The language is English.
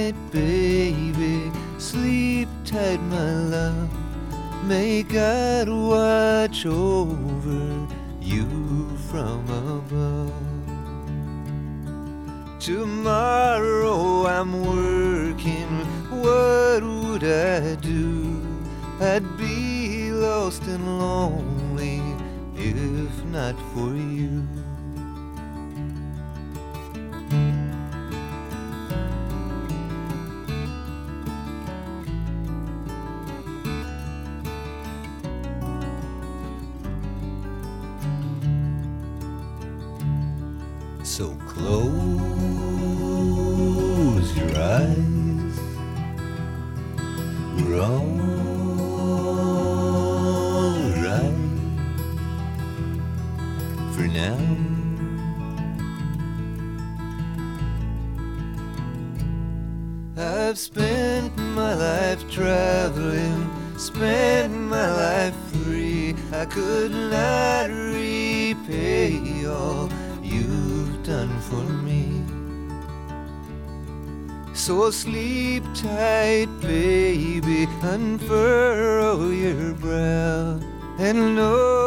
tight, baby, sleep tight, my love. May God watch over you from above. Tomorrow I'm working, what would I do? I'd be lost and lonely if not for you. So close your eyes, we're all right for now. I've spent my life traveling, spent my life free. I could not repay all you've done for me. So sleep tight, baby, unfurrow your brow, and know